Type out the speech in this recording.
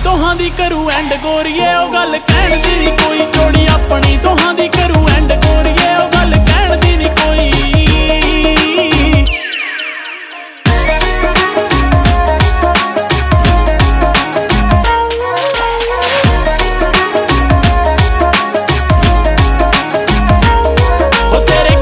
ਦੋਹਾਂ ਦੀ ਕਰੂ ਐਂਡ ਗੋਰੀਏ। ਉਹ ਗੱਲ ਕਹਿਣ ਦੀ ਕੋਈ ਜੋੜੀ ਆਪਣੀ ਦੋਹਾਂ ਦੀ ਕਰੂ ਐਂਡ ਗੋਰੀਏ।